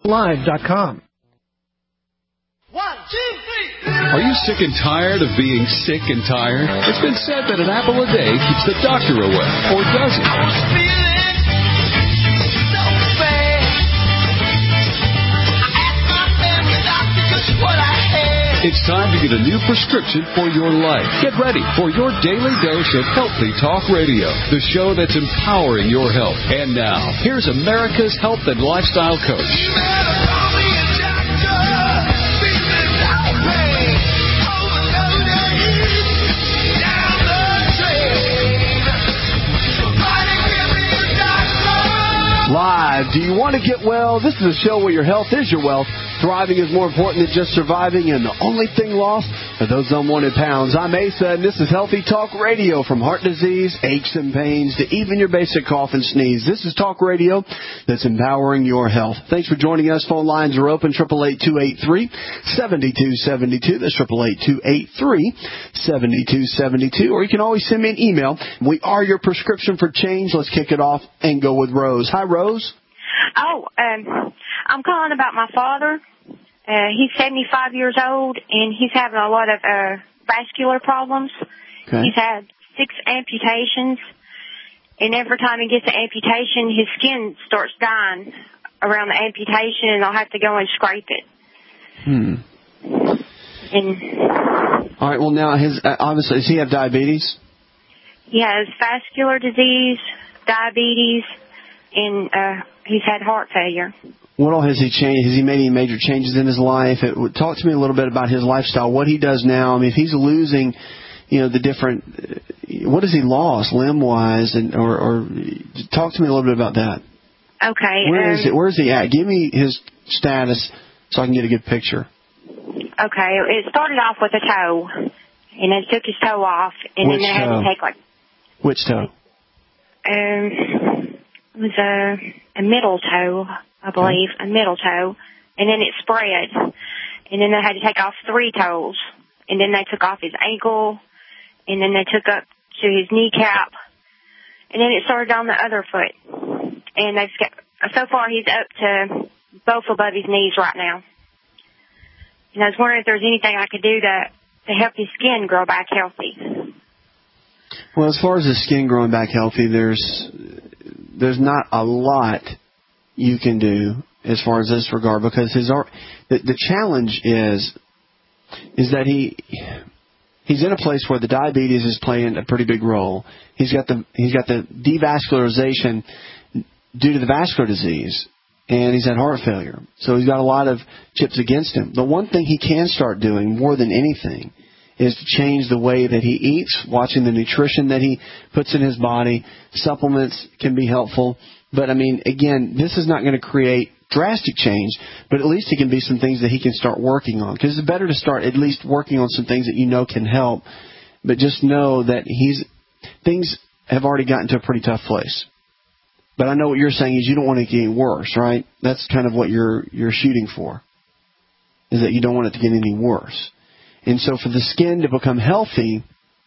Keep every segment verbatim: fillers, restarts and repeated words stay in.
live dot com. One, two, three. Are you sick and tired of being sick and tired? It's been said that an apple a day keeps the doctor away, or does it? I was feeling so bad. I asked my family doctor just what I had. It's time to get a new prescription for your life. Get ready for your daily dose of Healthy Talk Radio, the show that's empowering your health. And now, here's America's health and lifestyle coach. You better call me a doctor. Feeling so bad. Overdosing down the drain. Somebody give me a doctor. Live. Do you want to get well? This is a show where your health is your wealth. Thriving is more important than just surviving, and the only thing lost are those unwanted pounds. I'm Asa, and this is Healthy Talk Radio. From heart disease, aches and pains, to even your basic cough and sneeze. This is Talk Radio that's empowering your health. Thanks for joining us. Phone lines are open, eight eight eight, two eight three, seven two seven two. That's eight eight eight, two eight three, seven two seven two. Or you can always send me an email. We are your prescription for change. Let's kick it off and go with Rose. Hi, Rose. Oh, um, I'm calling about my father. Uh, he's seventy-five years old, and he's having a lot of uh, vascular problems. Okay. He's had six amputations, and every time he gets an amputation, his skin starts dying around the amputation, and I'll have to go and scrape it. Hmm. And All right. Well, now, his uh, obviously, does he have diabetes? he has vascular disease, diabetes, and uh, he's had heart failure. What all has he changed? Has he made any major changes in his life? It, talk to me a little bit about his lifestyle, what he does now. I mean, if he's losing, you know, the different, what has he lost limb-wise? And or, or talk to me a little bit about that. Okay. Where um, is it? Where is he at? Give me his status so I can get a good picture. Okay. It started off with a toe, and they took his toe off, and Which then they had toe? to take like. Which toe? Um, it was a a middle toe. I believe, a middle toe, and then it spread, and then they had to take off three toes, and then they took off his ankle, and then they took up to his kneecap, and then it started on the other foot, and they've got, so far he's up to both above his knees right now. And I was wondering if there's anything I could do to, to help his skin grow back healthy. Well, as far as his skin growing back healthy, there's there's not a lot you can do as far as this regard, because his the, the challenge is is that he he's in a place where the diabetes is playing a pretty big role. He's got the he's got the devascularization due to the vascular disease, and he's had heart failure. So he's got a lot of chips against him. The one thing he can start doing more than anything is to change the way that he eats, watching the nutrition that he puts in his body. Supplements can be helpful. But, I mean, again, this is not going to create drastic change, but at least it can be some things that he can start working on. Because it's better to start at least working on some things that you know can help. But just know that he's things have already gotten to a pretty tough place. But I know what you're saying is you don't want it to get any worse, right? That's kind of what you're you're shooting for, is that you don't want it to get any worse. And so for the skin to become healthy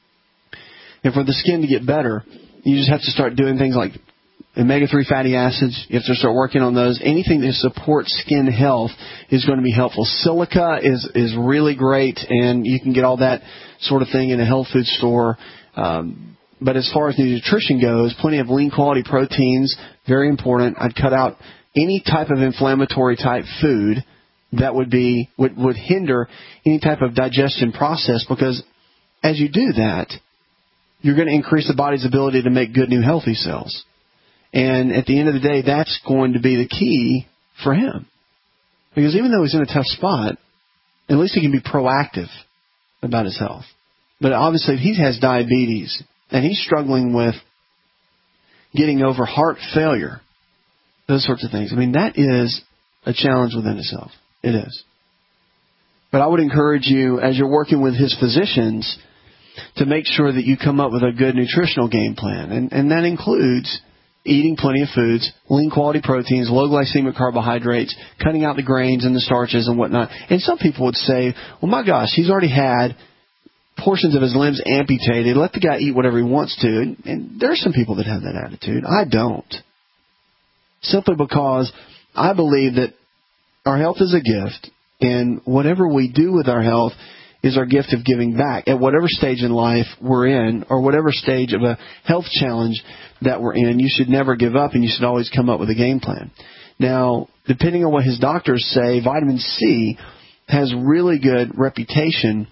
and for the skin to get better, you just have to start doing things like omega three fatty acids. You have to start working on those. Anything that supports skin health is going to be helpful. Silica is, is really great, and you can get all that sort of thing in a health food store. Um, but as far as the nutrition goes, plenty of lean quality proteins, very important. I'd cut out any type of inflammatory type food that would be would, would hinder any type of digestion process, because as you do that, you're going to increase the body's ability to make good new healthy cells. And at the end of the day, that's going to be the key for him. Because even though he's in a tough spot, at least he can be proactive about his health. But obviously, if he has diabetes and he's struggling with getting over heart failure, those sorts of things, I mean, that is a challenge within itself. It is. But I would encourage you, as you're working with his physicians, to make sure that you come up with a good nutritional game plan. And, and that includes eating plenty of foods, lean quality proteins, low glycemic carbohydrates, cutting out the grains and the starches and whatnot. And some people would say, well, my gosh, he's already had portions of his limbs amputated. Let the guy eat whatever he wants to. And, and there are some people that have that attitude. I don't. Simply because I believe that our health is a gift, and whatever we do with our health is our gift of giving back at whatever stage in life we're in or whatever stage of a health challenge that we're in. You should never give up, and you should always come up with a game plan. Now, depending on what his doctors say, vitamin C has really good reputation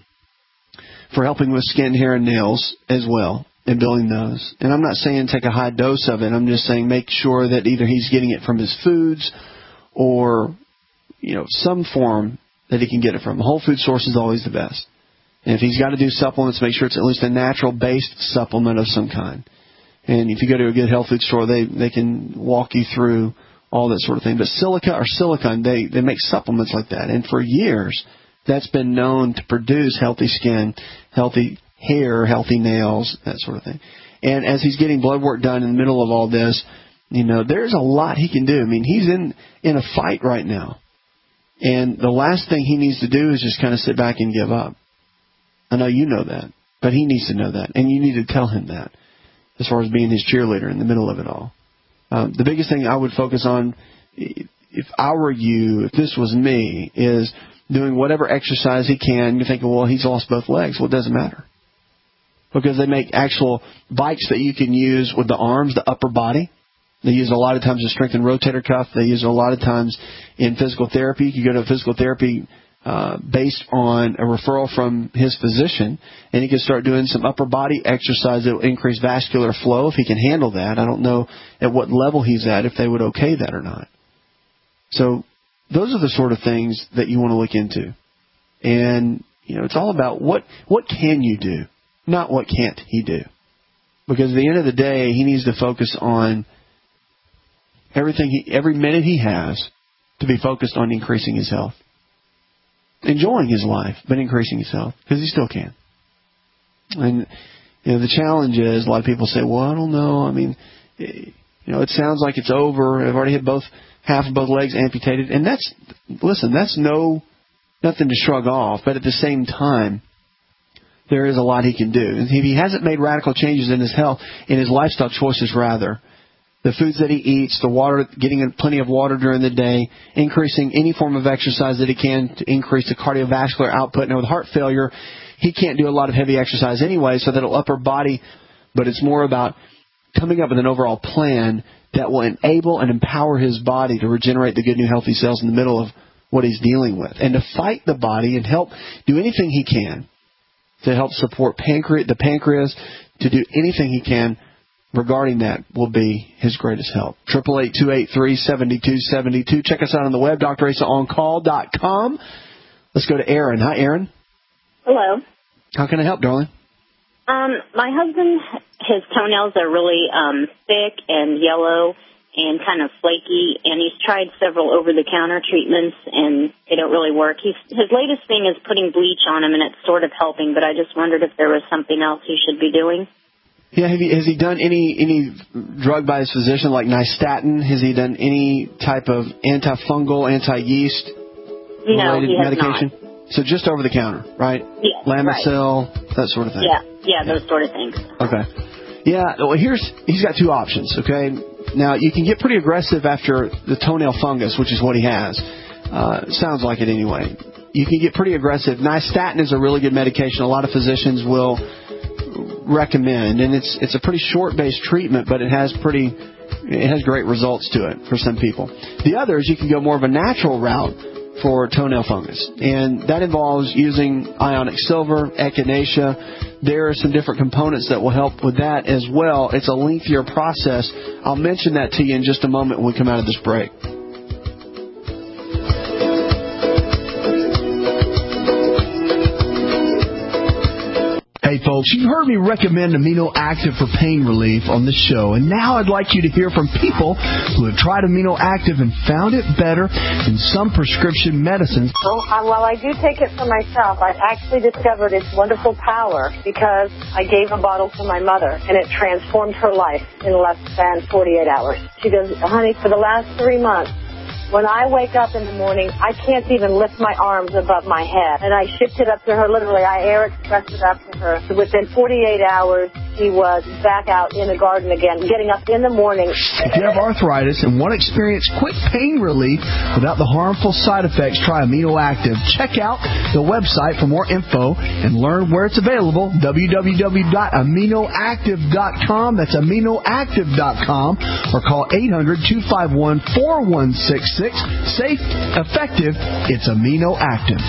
for helping with skin, hair, and nails as well, and building those. And I'm not saying take a high dose of it. I'm just saying make sure that either he's getting it from his foods or, you know, some form that he can get it from. A whole food source is always the best. And if he's got to do supplements, make sure it's at least a natural-based supplement of some kind. And if you go to a good health food store, they, they can walk you through all that sort of thing. But silica or silicone, they, they make supplements like that. And for years, that's been known to produce healthy skin, healthy hair, healthy nails, that sort of thing. And as he's getting blood work done in the middle of all this, you know, there's a lot he can do. I mean, he's in, in a fight right now. And the last thing he needs to do is just kind of sit back and give up. I know you know that, but he needs to know that. And you need to tell him that as far as being his cheerleader in the middle of it all. Um, the biggest thing I would focus on, if I were you, if this was me, is doing whatever exercise he can. You're thinking, well, he's lost both legs. Well, it doesn't matter. Because they make actual bikes that you can use with the arms, the upper body. They use a lot of times a strength and rotator cuff. They use it a lot of times in physical therapy. You can go to physical therapy uh, based on a referral from his physician, and he can start doing some upper body exercise that will increase vascular flow if he can handle that. I don't know at what level he's at, if they would okay that or not. So those are the sort of things that you want to look into. And, you know, it's all about what what can you do, not what can't he do. Because at the end of the day, he needs to focus on everything, he, every minute he has to be focused on increasing his health. Enjoying his life, but increasing his health, because he still can. And, you know, the challenge is, a lot of people say, well, I don't know. I mean, you know, it sounds like it's over. I've already had both, half of both legs amputated. And that's, listen, that's no, nothing to shrug off. But at the same time, there is a lot he can do. And if he hasn't made radical changes in his health, in his lifestyle choices rather, the foods that he eats, the water, getting plenty of water during the day, increasing any form of exercise that he can to increase the cardiovascular output. Now, with heart failure, he can't do a lot of heavy exercise anyway, so that'll upper body, but it's more about coming up with an overall plan that will enable and empower his body to regenerate the good new healthy cells in the middle of what he's dealing with, and to fight the body and help do anything he can to help support pancreas, the pancreas, to do anything he can regarding that will be his greatest help. eight eight eight, two eight three, seven two seven two. Check us out on the web, D R Asa on call dot com. Let's go to Aaron. Hi, Aaron. Hello. How can I help, darling? Um, my husband, his toenails are really um, thick and yellow and kind of flaky, and he's tried several over-the-counter treatments, and they don't really work. He's, his latest thing is putting bleach on them, and it's sort of helping, but I just wondered if there was something else he should be doing. Yeah, have he, has he done any any drug by his physician, like nystatin? Has he done any type of antifungal, anti-yeast no, related he has medication? Not. So just over the counter, right? Yeah, Lamisil, right. that sort of thing. Yeah, yeah, those yeah. sort of things. Okay. Yeah, well, here's he's got two options, okay? Now, you can get pretty aggressive after the toenail fungus, which is what he has. Uh, sounds like it anyway. You can get pretty aggressive. Nystatin is a really good medication. A lot of physicians will recommend, and it's it's a pretty short-based treatment, but it has pretty it has great results to it for some people. The others, you can go more of a natural route for toenail fungus, and that involves using ionic silver, echinacea. There are some different components that will help with that as well. It's a lengthier process. I'll mention that to you in just a moment when we come out of this break. Hey folks, you've heard me recommend Amino Active for pain relief on this show, and now I'd like you to hear from people who have tried Amino Active and found it better than some prescription medicines. Well, uh, while I do take it for myself, I've actually discovered its wonderful power because I gave a bottle to my mother, and it transformed her life in less than forty-eight hours. She goes, honey, for the last three months, when I wake up in the morning, I can't even lift my arms above my head. And I shipped it up to her, literally. I air expressed it up to her. So within forty-eight hours, she was back out in the garden again, getting up in the morning. If you have arthritis and want to experience quick pain relief without the harmful side effects, try Amino Active. Check out the website for more info and learn where it's available, w w w dot amino active dot com. That's amino active dot com. Or call eight hundred, two five one, four one six six. Safe, effective, it's Amino Active.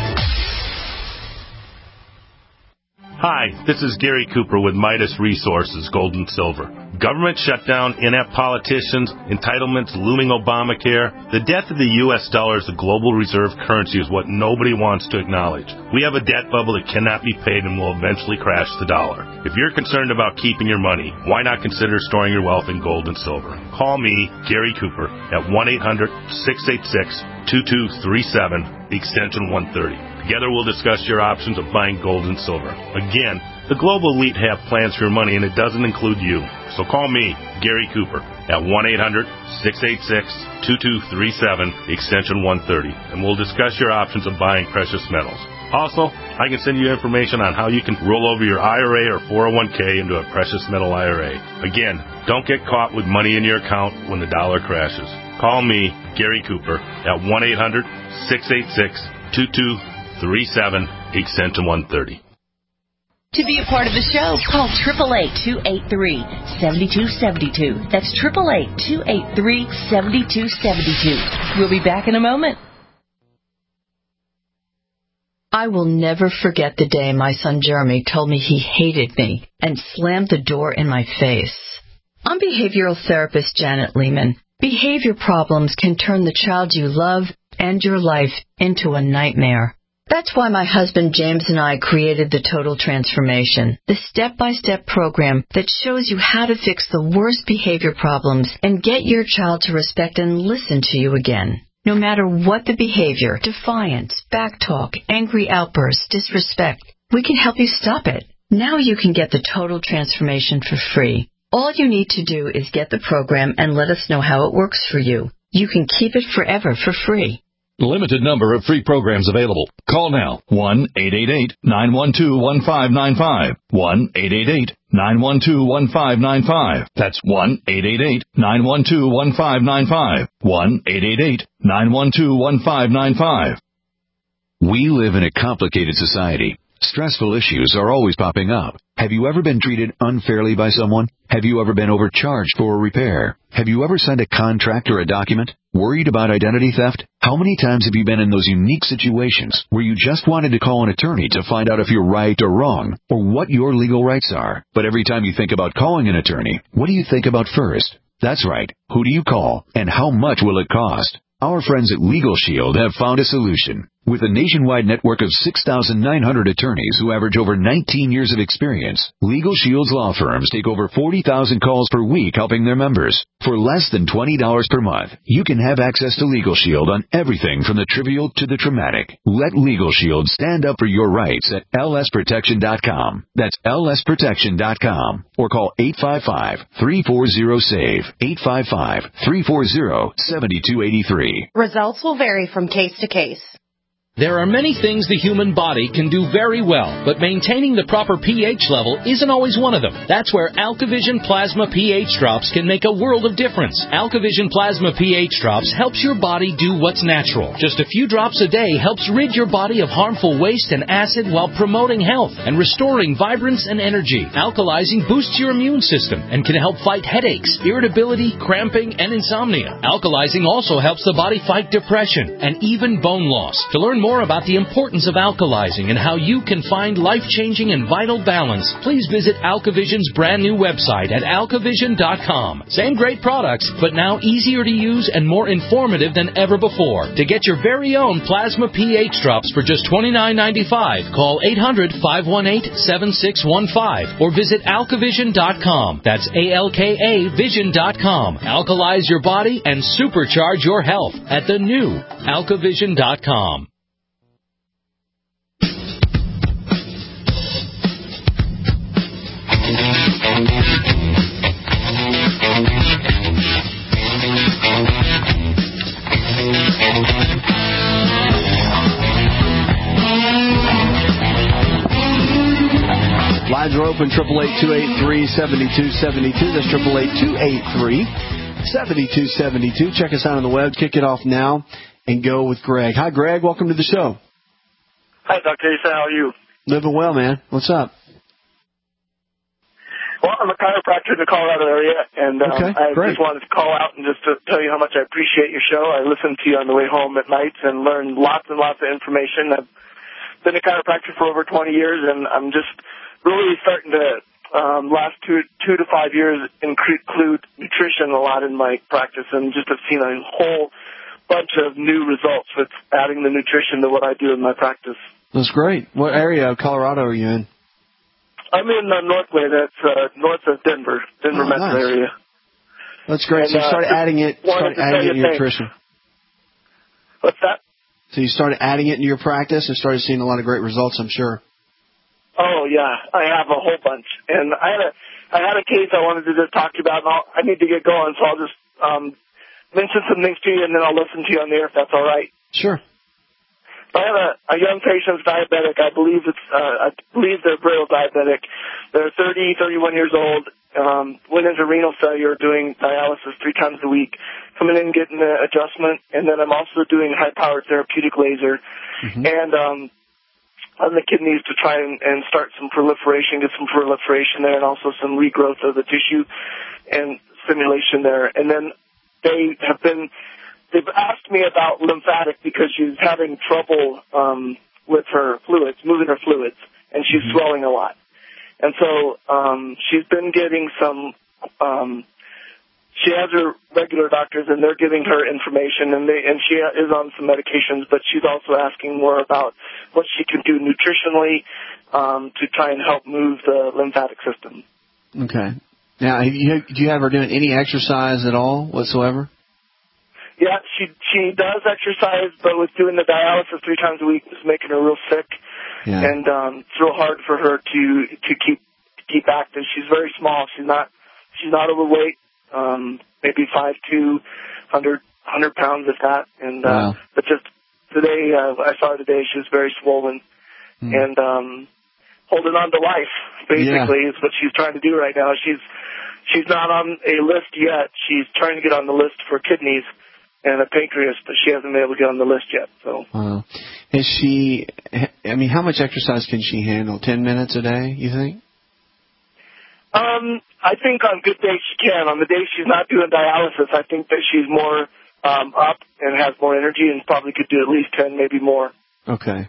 Hi, this is Gary Cooper with Midas Resources, Gold and Silver. Government shutdown, inept politicians, entitlements, looming Obamacare. The death of the U S dollar as the global reserve currency is what nobody wants to acknowledge. We have a debt bubble that cannot be paid and will eventually crash the dollar. If you're concerned about keeping your money, why not consider storing your wealth in gold and silver? Call me, Gary Cooper, at one eight hundred, six eight six, two two three seven, extension one thirty. Together we'll discuss your options of buying gold and silver. Again, the global elite have plans for your money, and it doesn't include you. So call me, Gary Cooper, at one eight hundred, six eight six, two two three seven, extension one thirty, and we'll discuss your options of buying precious metals. Also, I can send you information on how you can roll over your I R A or four oh one k into a precious metal I R A. Again, don't get caught with money in your account when the dollar crashes. Call me, Gary Cooper, at one eight hundred, six eight six, two two three seven, extension one thirty. To be a part of the show, call eight eight eight, two eight three, seven two seven two. That's eight eight eight, two eight three, seven two seven two. We'll be back in a moment. I will never forget the day my son Jeremy told me he hated me and slammed the door in my face. I'm behavioral therapist Janet Lehman. Behavior problems can turn the child you love and your life into a nightmare. That's why my husband James and I created the Total Transformation, the step-by-step program that shows you how to fix the worst behavior problems and get your child to respect and listen to you again. No matter what the behavior, defiance, backtalk, angry outbursts, disrespect, we can help you stop it. Now you can get the Total Transformation for free. All you need to do is get the program and let us know how it works for you. You can keep it forever for free. Limited number of free programs available. Call now, one eight eight eight, nine one two, one five nine five, one eight eight eight, nine one two, one five nine five. That's one eight eight eight, nine one two, one five nine five, one eight eight eight, nine one two, one five nine five. We live in a complicated society. Stressful issues are always popping up. Have you ever been treated unfairly by someone? Have you ever been overcharged for a repair? Have you ever signed a contract or a document? Worried about identity theft? How many times have you been in those unique situations where you just wanted to call an attorney to find out if you're right or wrong, or what your legal rights are? But every time you think about calling an attorney, what do you think about first? That's right. Who do you call, and how much will it cost? Our friends at Legal Shield have found a solution. With a nationwide network of six thousand nine hundred attorneys who average over nineteen years of experience, Legal Shield's law firms take over forty thousand calls per week helping their members. For less than twenty dollars per month, you can have access to Legal Shield on everything from the trivial to the traumatic. Let Legal Shield stand up for your rights at L S protection dot com. That's L S protection dot com. Or call eight five five, three four zero, S A V E, eight five five, three four zero, seven two eight three. Results will vary from case to case. There are many things the human body can do very well, but maintaining the proper pH level isn't always one of them. That's where AlkaVision Plasma pH Drops can make a world of difference. AlkaVision Plasma pH Drops helps your body do what's natural. Just a few drops a day helps rid your body of harmful waste and acid while promoting health and restoring vibrance and energy. Alkalizing boosts your immune system and can help fight headaches, irritability, cramping, and insomnia. Alkalizing also helps the body fight depression and even bone loss. To learn more about the importance of alkalizing and how you can find life-changing and vital balance, please visit AlkaVision's brand new website at alkavision dot com. Same great products, but now easier to use and more informative than ever before. To get your very own Plasma pH Drops for just twenty-nine ninety-five, call eight hundred, five one eight, seven six one five or visit alkavision dot com. That's A L K A vision dot com. Alkalize your body and supercharge your health at the new alkavision dot com. Live lines are open, eight eight eight, two eight three, seven two seven two. That's eight eight eight, two eight three, seven two seven two. Check us out on the web. Kick it off now and go with Greg. Hi, Greg. Welcome to the show. Hi, Doctor Asa. How are you? Living well, man. What's up? Well, I'm a chiropractor in the Colorado area, and um, okay, I great. just wanted to call out and just to tell you how much I appreciate your show. I listen to you on the way home at nights and learn lots and lots of information. I've been a chiropractor for over twenty years, and I'm just really starting to, um, last two, two to five years, include nutrition a lot in my practice, and just have seen a whole bunch of new results with adding the nutrition to what I do in my practice. That's great. What area of Colorado are you in? I'm in uh, Northway. That's uh, north of Denver, Denver oh, metro nice. area. That's great. And, so you started uh, adding it, started adding it to your nutrition. What's that? So you started adding it into your practice and started seeing a lot of great results, I'm sure. Oh yeah, I have a whole bunch, and I had a I had a case I wanted to just talk to you about, and I'll, I need to get going, so I'll just um, mention some things to you, and then I'll listen to you on the air if that's all right. Sure. I have a, a young patient's diabetic. I believe it's uh, I believe they're braille diabetic. They're thirty, thirty-one years old. Um, went into renal failure, doing dialysis three times a week. Coming in, getting the adjustment, and then I'm also doing high-powered therapeutic laser, mm-hmm. and um, on the kidneys to try and, and start some proliferation, get some proliferation there, and also some regrowth of the tissue and stimulation there. And then they have been. They've asked me about lymphatic because she's having trouble um, with her fluids, moving her fluids, and she's mm-hmm. swelling a lot. And so um, she's been getting some, um, she has her regular doctors, and they're giving her information, and they and she is on some medications, but she's also asking more about what she can do nutritionally um, to try and help move the lymphatic system. Okay. Now, have you, do you have her doing any exercise at all whatsoever? Yeah, she she does exercise, but with doing the dialysis three times a week, it's making her real sick, yeah. and um, it's real hard for her to to keep keep active. She's very small. She's not she's not overweight. Um, maybe five two, hundred hundred pounds if that. And uh, wow. but just today, uh, I saw her today. She was very swollen hmm. and um, holding on to life. Basically, yeah. is what she's trying to do right now. She's she's not on a list yet. She's trying to get on the list for kidneys and a pancreas, but she hasn't been able to get on the list yet. So, wow. Is she, I mean, how much exercise can she handle? Ten minutes a day, you think? Um, I think on good days she can. On the days she's not doing dialysis, I think that she's more um, up and has more energy and probably could do at least ten, maybe more. Okay.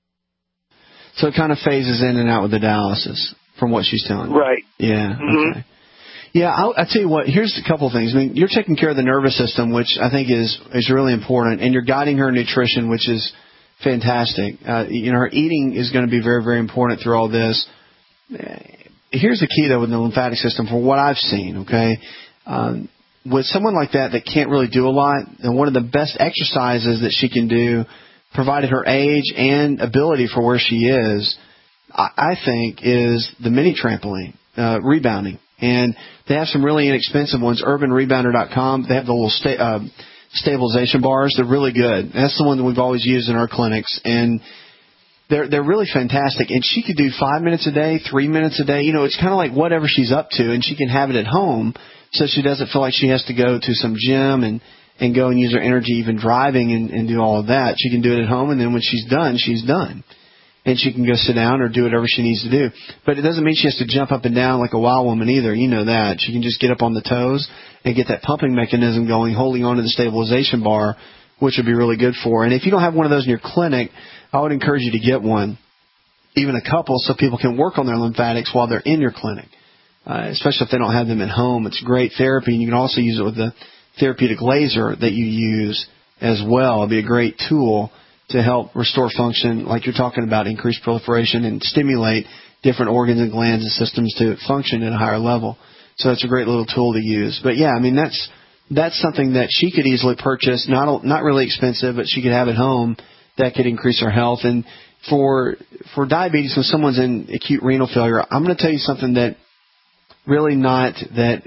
So it kind of phases in and out with the dialysis, from what she's telling you. Right. Yeah, mm-hmm. okay. Yeah, I'll, I'll tell you what, here's a couple of things. I mean, you're taking care of the nervous system, which I think is, is really important, and you're guiding her nutrition, which is fantastic. Uh, you know, her eating is going to be very, very important through all this. Here's the key, though, with the lymphatic system, for what I've seen, okay? Um, with someone like that that can't really do a lot, and one of the best exercises that she can do, provided her age and ability for where she is, I, I think, is the mini trampoline, uh, rebounding. And they have some really inexpensive ones, urban rebounder dot com. They have the little sta- uh, stabilization bars. They're really good. That's the one that we've always used in our clinics. And they're they're really fantastic. And she could do five minutes a day, three minutes a day. You know, it's kind of like whatever she's up to. And she can have it at home so she doesn't feel like she has to go to some gym and, and go and use her energy even driving and, and do all of that. She can do it at home. And then when she's done, she's done. And she can go sit down or do whatever she needs to do. But it doesn't mean she has to jump up and down like a wild woman either. You know that. She can just get up on the toes and get that pumping mechanism going, holding on to the stabilization bar, which would be really good for her. And if you don't have one of those in your clinic, I would encourage you to get one, even a couple, so people can work on their lymphatics while they're in your clinic, uh, especially if they don't have them at home. It's great therapy, and you can also use it with the therapeutic laser that you use as well. It'd be a great tool to help restore function, like you're talking about, increase proliferation and stimulate different organs and glands and systems to function at a higher level. So it's a great little tool to use. But yeah, I mean, that's that's something that she could easily purchase, not not really expensive, but she could have at home that could increase her health. And for for diabetes, when someone's in acute renal failure, I'm going to tell you something that really not that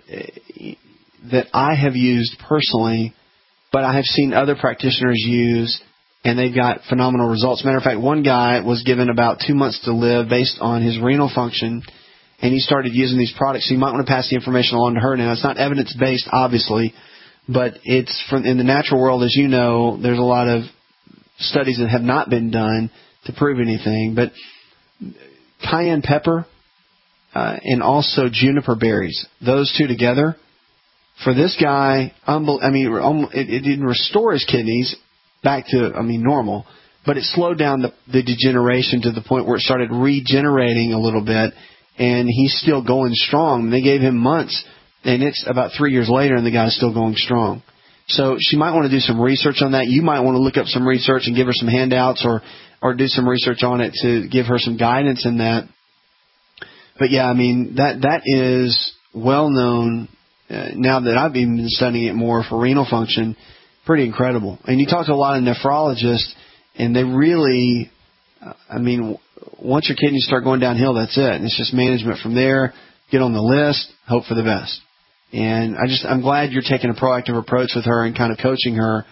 that I have used personally, but I have seen other practitioners use, and they've got phenomenal results. Matter of fact, one guy was given about two months to live based on his renal function, and he started using these products. So you might want to pass the information along to her now. It's not evidence-based, obviously, but it's from in the natural world, as you know, there's a lot of studies that have not been done to prove anything. But cayenne pepper uh, and also juniper berries, those two together, for this guy, unbel- I mean, it, it didn't restore his kidneys back to, I mean, normal, but it slowed down the, the degeneration to the point where it started regenerating a little bit, and he's still going strong. They gave him months, and it's about three years later, and the guy's still going strong. So she might want to do some research on that. You might want to look up some research and give her some handouts, or, or do some research on it to give her some guidance in that. But, yeah, I mean, that that is well known. Uh, now that I've even been studying it more for renal function, pretty incredible. And you talk to a lot of nephrologists, and they really, uh, I mean, once your kidneys start going downhill, that's it. And it's just management from there. Get on the list, hope for the best. And I just, I'm glad you're taking a proactive approach with her and kind of coaching her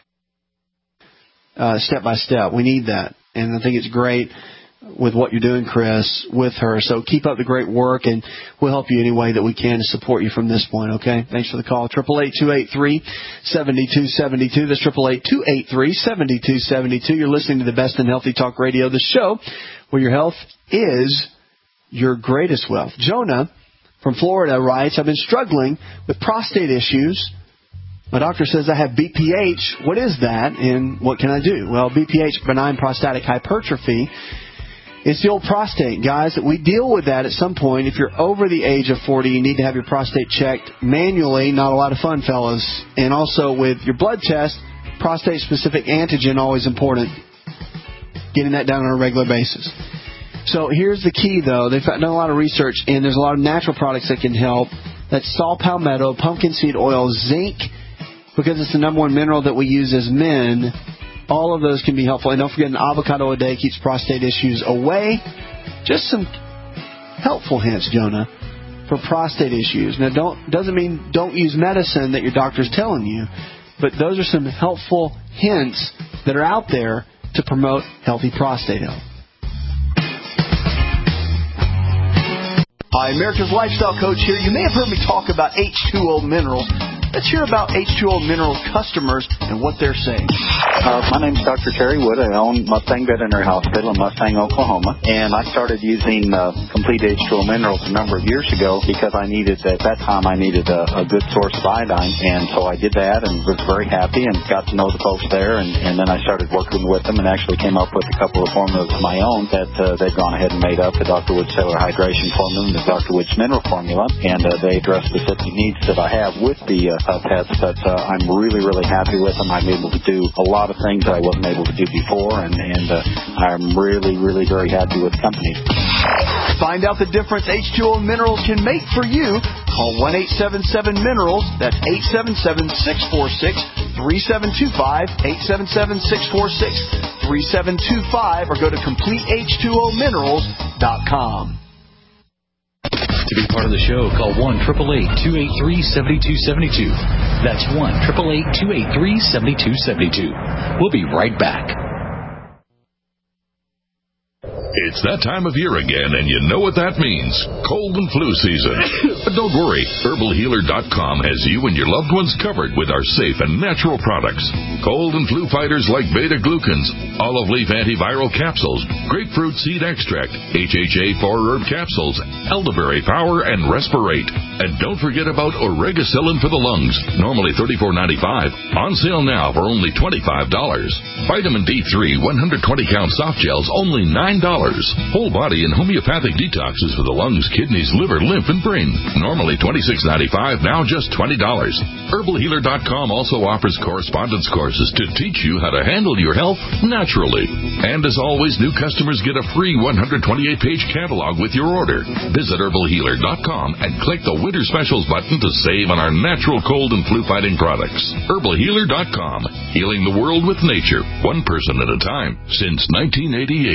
uh, step by step. We need that. And I think it's great with what you're doing, Chris, with her. So keep up the great work, and we'll help you any way that we can to support you from this point, okay? Thanks for the call. eight eight eight, two eight three, seven two seven two. That's eight eight eight, two eight three, seven two seven two. You're listening to the Best in Healthy Talk Radio, the show where your health is your greatest wealth. Jonah from Florida writes, I've been struggling with prostate issues. My doctor says I have B P H. What is that, and what can I do? Well, B P H, benign prostatic hypertrophy. It's the old prostate, guys. We deal with that at some point. If you're over the age of forty, you need to have your prostate checked manually. Not a lot of fun, fellas. And also with your blood test, prostate-specific antigen, always important. Getting that done on a regular basis. So here's the key, though. They've done a lot of research, and there's a lot of natural products that can help. That's saw palmetto, pumpkin seed oil, zinc, because it's the number one mineral that we use as men. All of those can be helpful. And don't forget, an avocado a day keeps prostate issues away. Just some helpful hints, Jonah, for prostate issues. Now, don't doesn't mean don't use medicine that your doctor's telling you, but those are some helpful hints that are out there to promote healthy prostate health. Hi, America's Lifestyle Coach here. You may have heard me talk about H two O Minerals. Let's hear about H two O Minerals customers and what they're saying. Uh, my name's Doctor Terry Wood. I own Mustang Veterinary Hospital in Mustang, Oklahoma. And I started using uh, Complete H two O Minerals a number of years ago because I needed, at that time, I needed a, a good source of iodine. And so I did that and was very happy and got to know the folks there. And, and then I started working with them and actually came up with a couple of formulas of my own that uh, they've gone ahead and made up, the Doctor Wood Cellular Hydration Formula and the Doctor Wood's Mineral Formula. And uh, they address specific needs that I have with the uh, uh, pets, but uh, I'm really, really happy with them. I'm able to do a lot of things that I wasn't able to do before, and, and uh, I'm really, really very happy with the company. Find out the difference H two O Minerals can make for you. Call one eight seven seven minerals. That's eight seven seven, six four six, three seven two five, eight seven seven, six four six, three seven two five, or go to complete H two O minerals dot com. To be part of the show, call one eight eight eight, two eight three, seven two seven two. That's one eight eight eight, two eight three, seven two seven two. We'll be right back. It's that time of year again, and you know what that means. Cold and flu season. But don't worry, herbal healer dot com has you and your loved ones covered with our safe and natural products. Cold and flu fighters like beta-glucans, olive leaf antiviral capsules, grapefruit seed extract, H H A four herb capsules, elderberry power, and respirate. And don't forget about oregacillin for the lungs, normally thirty-four ninety-five, on sale now for only twenty-five dollars. Vitamin D three one hundred twenty count soft gels, only nine dollars. Whole body and homeopathic detoxes for the lungs, kidneys, liver, lymph, and brain. Normally twenty-six ninety-five, now just twenty dollars. herbal healer dot com also offers correspondence courses to teach you how to handle your health naturally. And as always, new customers get a free one hundred twenty-eight page catalog with your order. Visit herbal healer dot com and click the Winter Specials button to save on our natural cold and flu fighting products. herbal healer dot com, healing the world with nature, one person at a time, since nineteen eighty-eight.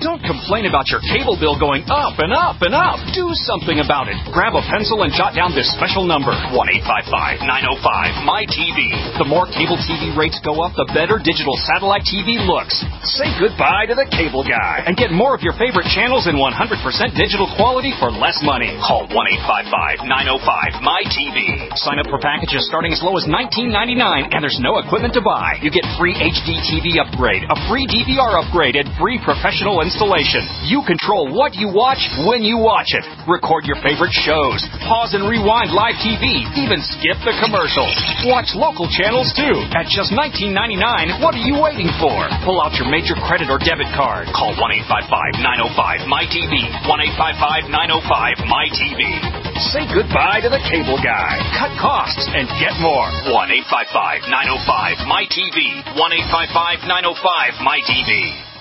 Don't complain about your cable bill going up and up and up. Do something about it. Grab a pencil and jot down this special number, one eight five five, nine oh five, M Y T V. The more cable T V rates go up, the better digital satellite T V looks. Say goodbye to the cable guy and get more of your favorite channels in one hundred percent digital quality for less money. Call one eight five five, nine oh five, M Y T V. Sign up for packages starting as low as nineteen ninety-nine, and there's no equipment to buy. You get free H D T V upgrade, a free D V R upgrade, and free professional installation. You control what you watch when you watch it. Record your favorite shows. Pause and rewind live T V. Even skip the commercials. Watch local channels too. At just nineteen ninety-nine, what are you waiting for? Pull out your major credit or debit card. Call one eight five five, nine oh five, M Y T V. one eight five five, nine oh five, M Y T V. Say goodbye to the cable guy. Cut costs and get more. one eight five five, nine oh five, M Y T V. one eight five five, nine oh five, M Y T V.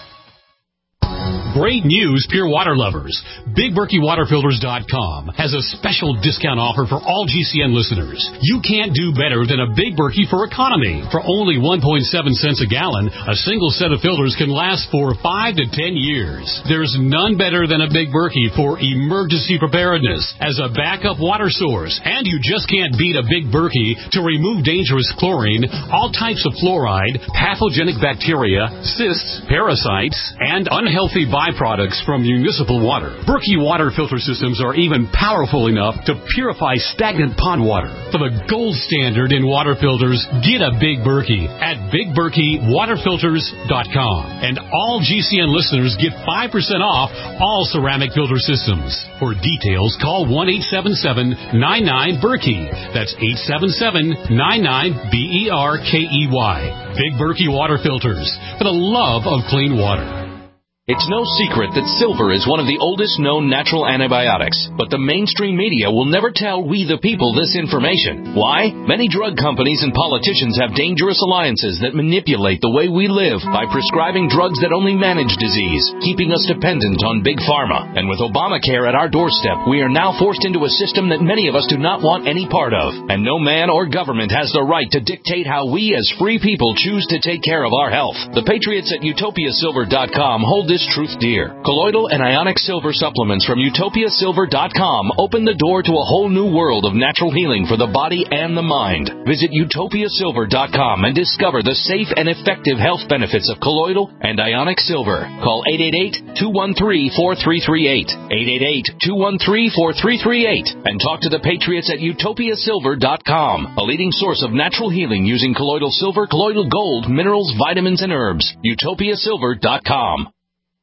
Great news, pure water lovers. Big Berkey Water Filters dot com has a special discount offer for all G C N listeners. You can't do better than a Big Berkey for economy. For only one point seven cents a gallon, a single set of filters can last for five to ten years. There's none better than a Big Berkey for emergency preparedness as a backup water source. And you just can't beat a Big Berkey to remove dangerous chlorine, all types of fluoride, pathogenic bacteria, cysts, parasites, and unhealthy byproducts from municipal water. Berkey water filter systems are even powerful enough to purify stagnant pond water. For the gold standard in water filters, get a Big Berkey at Big Berkey Water Filters dot com. And all G C N listeners get five percent off all ceramic filter systems. For details, call one eight seven seven, nine nine, Berkey. That's eight seven seven, nine nine, B E R K E Y. Big Berkey Water Filters, for the love of clean water. It's no secret that silver is one of the oldest known natural antibiotics, but the mainstream media will never tell we the people this information. Why? Many drug companies and politicians have dangerous alliances that manipulate the way we live by prescribing drugs that only manage disease, keeping us dependent on big pharma. And with Obamacare at our doorstep, we are now forced into a system that many of us do not want any part of. And no man or government has the right to dictate how we as free people choose to take care of our health. The patriots at Utopia Silver dot com hold this truth dear. Colloidal and ionic silver supplements from Utopia Silver dot com open the door to a whole new world of natural healing for the body and the mind. Visit Utopia Silver dot com and discover the safe and effective health benefits of colloidal and ionic silver. Call eight eight eight, two one three, four three three eight, eight eight eight, two one three, four three three eight, and talk to the patriots at Utopia Silver dot com, a leading source of natural healing using colloidal silver, colloidal gold, minerals, vitamins, and herbs. Utopia Silver dot com.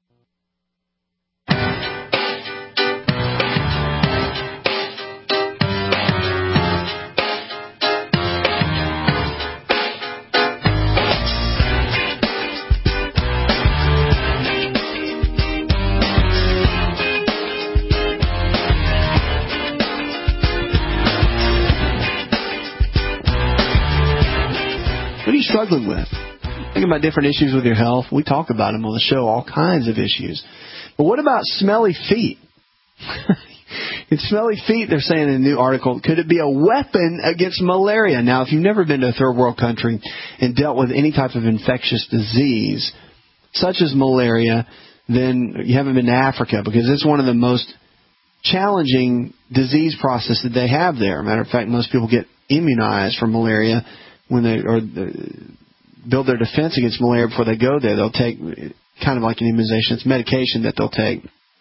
What are you struggling with? Think about different issues with your health. We talk about them on the show, all kinds of issues. But what about smelly feet? It's smelly feet, they're saying in a new article. Could it be a weapon against malaria? Now, if you've never been to a third world country and dealt with any type of infectious disease, such as malaria, then you haven't been to Africa, because it's one of the most challenging disease processes that they have there. Matter of fact, most people get immunized for malaria when they or build their defense against malaria before they go there. They'll take kind of like an immunization. It's medication that they'll take.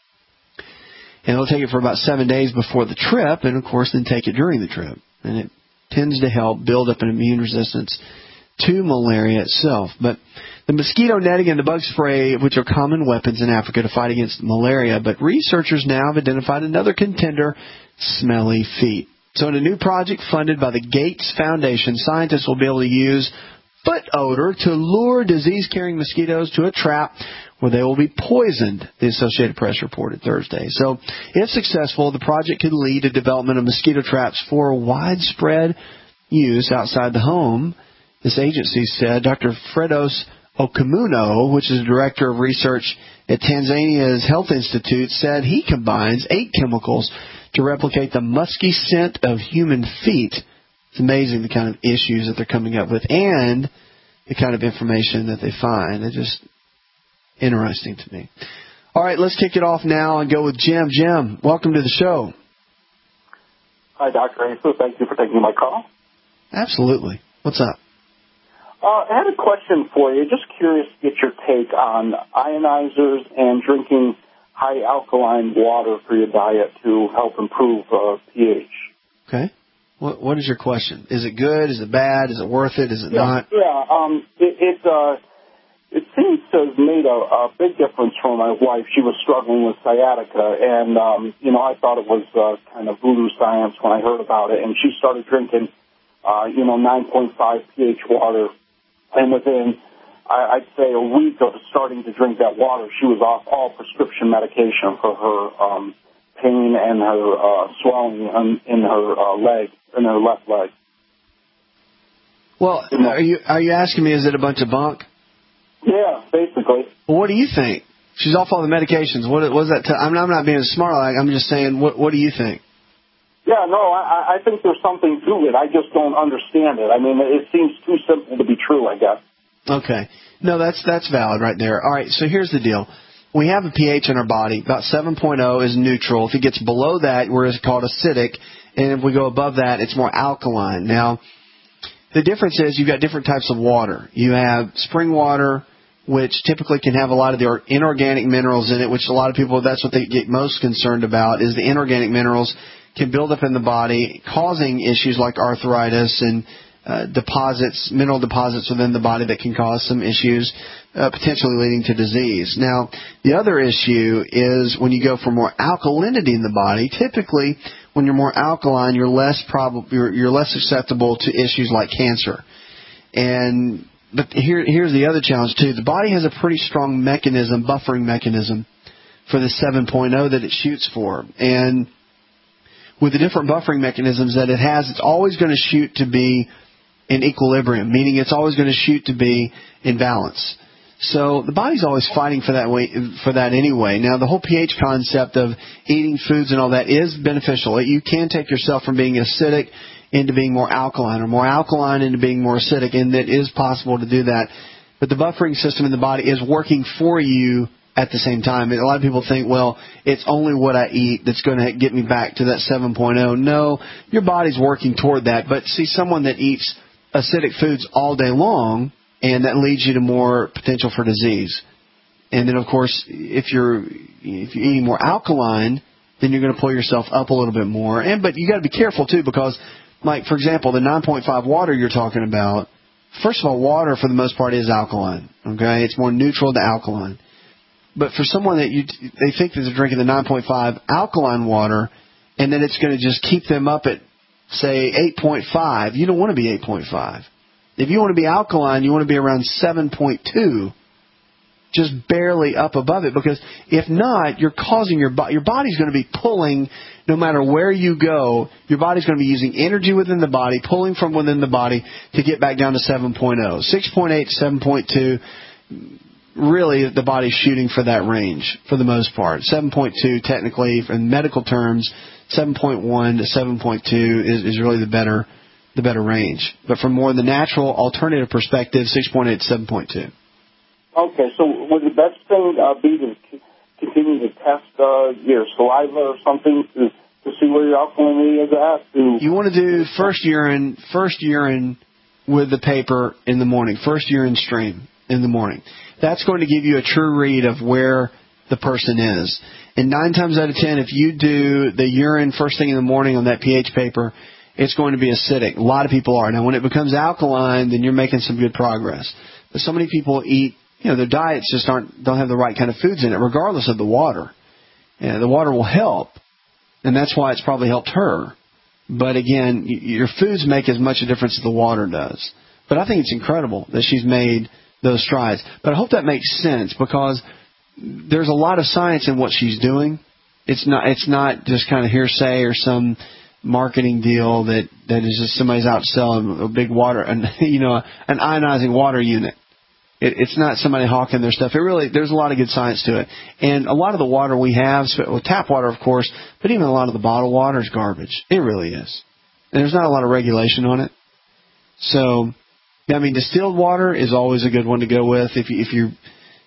And they'll take it for about seven days before the trip, and, of course, then take it during the trip. And it tends to help build up an immune resistance to malaria itself. But the mosquito netting and the bug spray, which are common weapons in Africa to fight against malaria, but researchers now have identified another contender, smelly feet. So in a new project funded by the Gates Foundation, scientists will be able to use foot odor to lure disease-carrying mosquitoes to a trap where they will be poisoned, the Associated Press reported Thursday. So if successful, the project could lead to development of mosquito traps for widespread use outside the home. This agency said Doctor Fredos Okamuno, which is the director of research at Tanzania's Health Institute, said he combines eight chemicals to replicate the musky scent of human feet. It's amazing the kind of issues that they're coming up with and the kind of information that they find. It's just interesting to me. All right, let's kick it off now and go with Jim. Jim, welcome to the show. Hi, Doctor Asa. Thank you for taking my call. Absolutely. What's up? Uh, I had a question for you. Just curious to get your take on ionizers and drinking high alkaline water for your diet to help improve uh, pH. Okay. What What is your question? Is it good? Is it bad? Is it worth it? Is it yeah, not? Yeah. Um. It it, uh, it seems to have made a, a big difference for my wife. She was struggling with sciatica, and um, you know, I thought it was uh, kind of voodoo science when I heard about it. And she started drinking, uh, you know, nine point five pH water, and within I, I'd say a week of starting to drink that water, she was off all prescription medication for her um, pain and her uh, swelling in, in her uh, leg, in her left leg. Well, are you are you asking me, is it a bunch of bunk? Yeah, basically. Well, what do you think? She's off all the medications. What was that? T- I mean, I'm not being smart. Like, I'm just saying, what what do you think? Yeah, no, I, I think there's something to it. I just don't understand it. I mean, it seems too simple to be true, I guess. Okay. No, that's that's valid right there. All right, so here's the deal. We have a pH in our body. About seven point oh is neutral. If it gets below that, we're called acidic. And if we go above that, it's more alkaline. Now, the difference is you've got different types of water. You have spring water, which typically can have a lot of the inorganic minerals in it, which a lot of people, that's what they get most concerned about, is the inorganic minerals can build up in the body, causing issues like arthritis and uh, deposits, mineral deposits within the body that can cause some issues, uh, potentially leading to disease. Now, the other issue is when you go for more alkalinity in the body, typically when you're more alkaline, you're less prob- you're, you're less susceptible to issues like cancer. And but here, here's the other challenge, too. The body has a pretty strong mechanism, buffering mechanism, for the seven point oh that it shoots for. And with the different buffering mechanisms that it has, it's always going to shoot to be in equilibrium, meaning it's always going to shoot to be in balance. So the body's always fighting for that way, for that anyway. Now, the whole pH concept of eating foods and all that is beneficial. You can take yourself from being acidic into being more alkaline, or more alkaline into being more acidic, and it is possible to do that. But the buffering system in the body is working for you at the same time. And a lot of people think, well, it's only what I eat that's going to get me back to that seven point oh. No, your body's working toward that. But see, someone that eats acidic foods all day long, and that leads you to more potential for disease. And then, of course, if you're if you're eating more alkaline, then you're going to pull yourself up a little bit more. And but you got to be careful too, because, like for example, the nine point five water you're talking about. First of all, water for the most part is alkaline. Okay, it's more neutral to alkaline. But for someone that you they think that they're drinking the nine point five alkaline water, and then it's going to just keep them up at, say, eight point five, you don't want to be eight point five. If you want to be alkaline, you want to be around seven point two, just barely up above it. Because if not, you're causing your body, your body's going to be pulling, no matter where you go, your body's going to be using energy within the body, pulling from within the body to get back down to seven point oh. six point eight to seven point two, really the body's shooting for that range for the most part. seven point two, technically, in medical terms, seven point one to seven point two is, is really the better the better range. But from more the natural alternative perspective, six point eight to seven point two. Okay, so would the best thing uh, be to c- continue to test uh, your saliva or something to, to see where your alkalinity is at? To you want to do first urine, first urine with the paper in the morning, first urine stream in the morning. That's going to give you a true read of where the person is. And nine times out of ten, if you do the urine first thing in the morning on that pH paper, it's going to be acidic. A lot of people are. Now, when it becomes alkaline, then you're making some good progress. But so many people eat, you know, their diets just aren't don't have the right kind of foods in it, regardless of the water. Yeah, the water will help, and that's why it's probably helped her. But again, your foods make as much a difference as the water does. But I think it's incredible that she's made those strides. But I hope that makes sense, because there's a lot of science in what she's doing. It's not it's not just kind of hearsay or some marketing deal that, that is just somebody's out selling a big water, and you know, an ionizing water unit. It, it's not somebody hawking their stuff. It really, there's a lot of good science to it. And a lot of the water we have, well, tap water, of course, but even a lot of the bottled water is garbage. It really is. And there's not a lot of regulation on it. So, I mean, distilled water is always a good one to go with if you, if you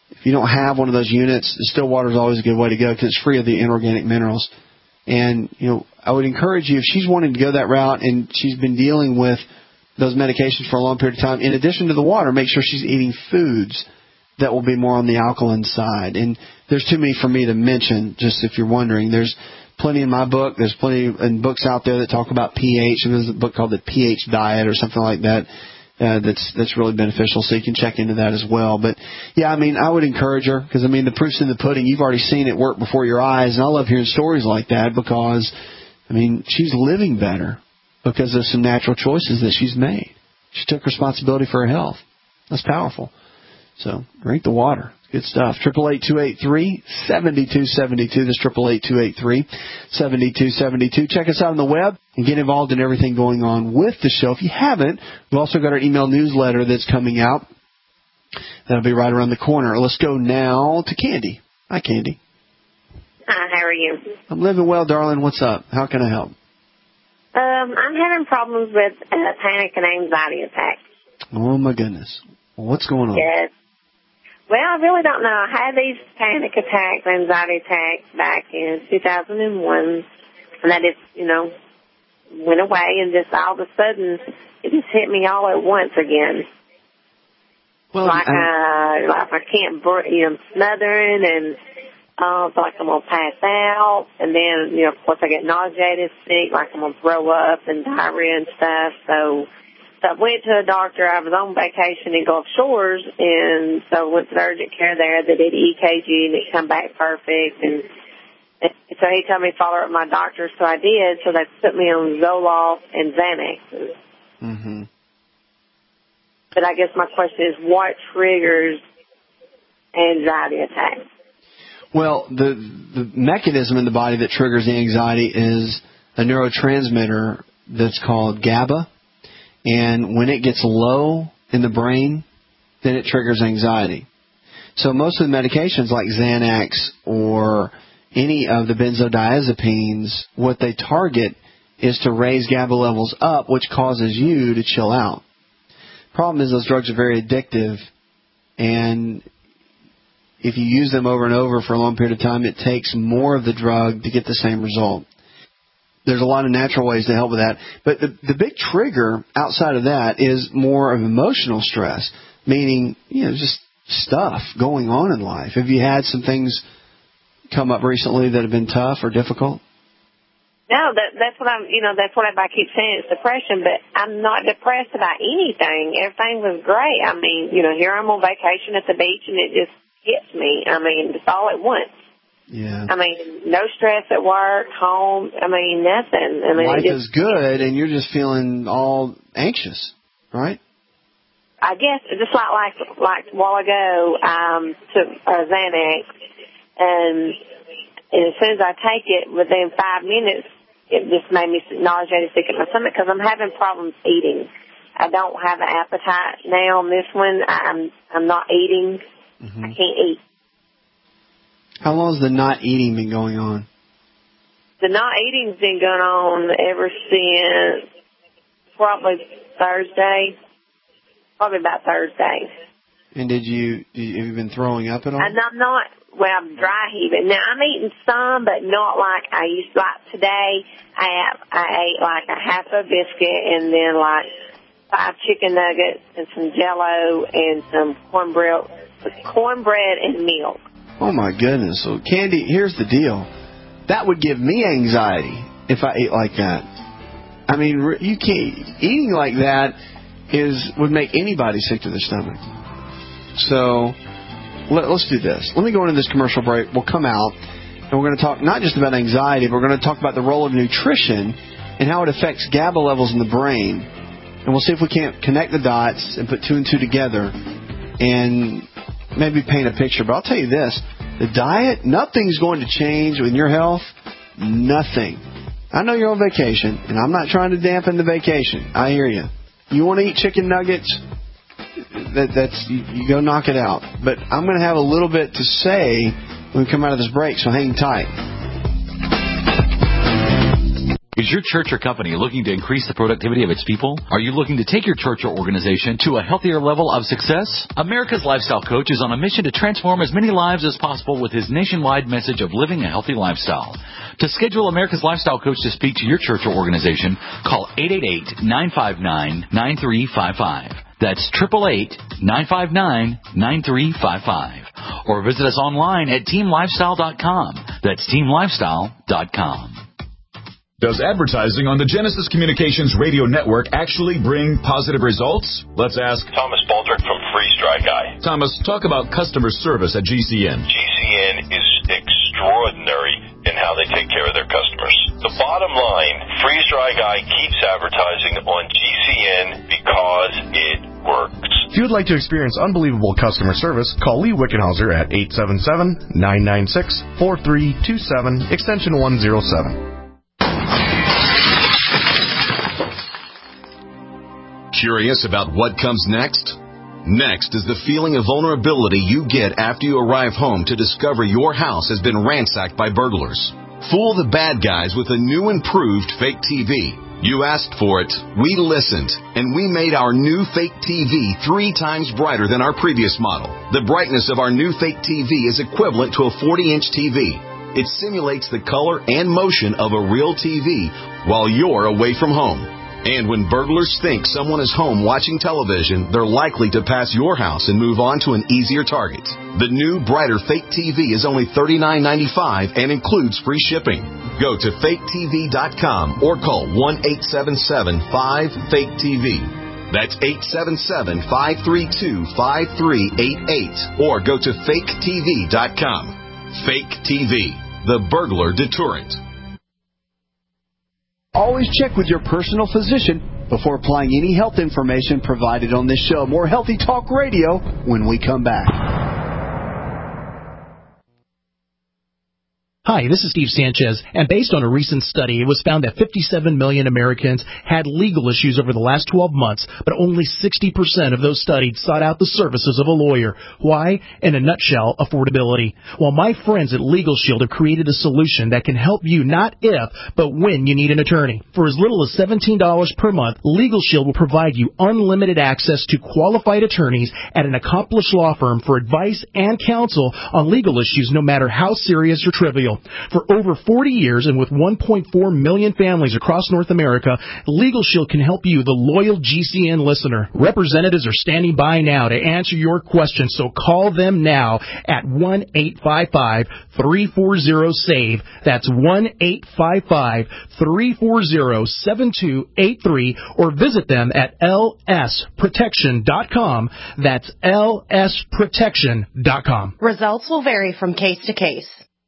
if you don't have one of those units, distilled water is always a good way to go because it's free of the inorganic minerals. And, you know, I would encourage you, if she's wanting to go that route and she's been dealing with those medications for a long period of time, in addition to the water, make sure she's eating foods that will be more on the alkaline side. And there's too many for me to mention, just if you're wondering. There's plenty in my book. There's plenty in books out there that talk about pH. There's a book called The pH Diet or something like that. Uh, that's that's really beneficial, so you can check into that as well. But, yeah, I mean, I would encourage her because, I mean, the proof's in the pudding. You've already seen it work before your eyes, and I love hearing stories like that because, I mean, she's living better because of some natural choices that she's made. She took responsibility for her health. That's powerful. So drink the water. Good stuff. triple eight two eight three seven two seven two. That's triple eight two eight three seven two seven two. Check us out on the web and get involved in everything going on with the show. If you haven't, we've also got our email newsletter that's coming out. That'll be right around the corner. Let's go now to Candy. Hi, Candy. Hi, how are you? I'm living well, darling. What's up? How can I help? Um, I'm having problems with uh, panic and anxiety attacks. Oh, my goodness. Well, what's going on? Yes. Well, I really don't know. I had these panic attacks, anxiety attacks back in two thousand one, and that just, you know, went away, and just all of a sudden, it just hit me all at once again. Well, like, I, uh, like I can't breathe, you know, I'm smothering, and uh, feel like I'm going to pass out, and then, you know, of course I get nauseated, sick, like I'm going to throw up, and diarrhea and stuff, so... So I went to a doctor. I was on vacation in Gulf Shores, and so I went to the urgent care there. They did E K G, and it come back perfect. And, and so he told me to follow up with my doctor, so I did. So they put me on Zoloft and Xanax. Mm-hmm. But I guess my question is, what triggers anxiety attacks? Well, the the mechanism in the body that triggers the anxiety is a neurotransmitter that's called GABA. And when it gets low in the brain, then it triggers anxiety. So most of the medications like Xanax or any of the benzodiazepines, what they target is to raise GABA levels up, which causes you to chill out. Problem is those drugs are very addictive, and if you use them over and over for a long period of time, it takes more of the drug to get the same result. There's a lot of natural ways to help with that. But the, the big trigger outside of that is more of emotional stress, meaning, you know, just stuff going on in life. Have you had some things come up recently that have been tough or difficult? No, that, that's what I'm, you know, that's what I keep saying. It's depression, but I'm not depressed about anything. Everything was great. I mean, you know, here I'm on vacation at the beach, and it just hits me. I mean, it's all at once. Yeah. I mean, no stress at work, home. I mean, nothing. I mean, life just, is good, and you're just feeling all anxious, right? I guess just like like like a while ago, um, took uh, Xanax, and, and as soon as I take it, within five minutes, it just made me nauseated, sick in my stomach because I'm having problems eating. I don't have an appetite now on this one. I'm I'm not eating. Mm-hmm. I can't eat. How long has the not eating been going on? The not eating's been going on ever since probably Thursday, probably about Thursday. And did you, did you have you been throwing up at all? And I'm not, well, I'm dry heaving. Now, I'm eating some, but not like I used to. Like today, I have, I ate like a half a biscuit and then like five chicken nuggets and some Jell-O and some cornbread, cornbread and milk. Oh, my goodness. So, Candy, here's the deal. That would give me anxiety if I ate like that. I mean, you can't. Eating like that is would make anybody sick to their stomach. So, let, let's do this. Let me go into this commercial break. We'll come out, and we're going to talk not just about anxiety, but we're going to talk about the role of nutrition and how it affects GABA levels in the brain. And we'll see if we can't connect the dots and put two and two together and maybe paint a picture. But I'll tell you this, the diet, nothing's going to change with your health. Nothing. I know you're on vacation, and I'm not trying to dampen the vacation. I hear you. You want to eat chicken nuggets? That, that's you, you go knock it out. But I'm going to have a little bit to say when we come out of this break, so hang tight. Is your church or company looking to increase the productivity of its people? Are you looking to take your church or organization to a healthier level of success? America's Lifestyle Coach is on a mission to transform as many lives as possible with his nationwide message of living a healthy lifestyle. To schedule America's Lifestyle Coach to speak to your church or organization, call eight eight eight, nine five nine, nine three five five. That's eight eight eight, nine five nine, nine three five five. Or visit us online at team lifestyle dot com. That's team lifestyle dot com. Does advertising on the Genesis Communications radio network actually bring positive results? Let's ask Thomas Baldrick from Freeze Dry Guy. Thomas, talk about customer service at G C N. G C N is extraordinary in how they take care of their customers. The bottom line, Freeze Dry Guy keeps advertising on G C N because it works. If you would like to experience unbelievable customer service, call Lee Wickenhauser at eight seven seven, nine nine six, four three two seven, extension one oh seven. Curious about what comes next? Next is the feeling of vulnerability you get after you arrive home to discover your house has been ransacked by burglars. Fool the bad guys with a new improved fake T V. You asked for it, we listened, and we made our new fake T V three times brighter than our previous model. The brightness of our new fake T V is equivalent to a forty-inch T V. It simulates the color and motion of a real T V while you're away from home. And when burglars think someone is home watching television, they're likely to pass your house and move on to an easier target. The new, brighter fake T V is only thirty-nine ninety-five and includes free shipping. Go to fake T V dot com or call one eight seven seven, five, fake T V. That's eight seven seven, five three two, five three eight eight or go to fake T V dot com. Fake T V, the burglar deterrent. Always check with your personal physician before applying any health information provided on this show. More Healthy Talk Radio when we come back. Hi, this is Steve Sanchez, and based on a recent study, it was found that fifty-seven million Americans had legal issues over the last twelve months, but only sixty percent of those studied sought out the services of a lawyer. Why? In a nutshell, affordability. Well, my friends at Legal Shield have created a solution that can help you not if, but when you need an attorney. For as little as seventeen dollars per month, Legal Shield will provide you unlimited access to qualified attorneys at an accomplished law firm for advice and counsel on legal issues, no matter how serious or trivial. For over forty years and with one point four million families across North America, Legal Shield can help you, the loyal G C N listener. Representatives are standing by now to answer your questions, so call them now at one eight five five, three four zero, SAVE. That's one eight five five, three four zero, seven two eight three or visit them at L S protection dot com. That's L S protection dot com. Results will vary from case to case.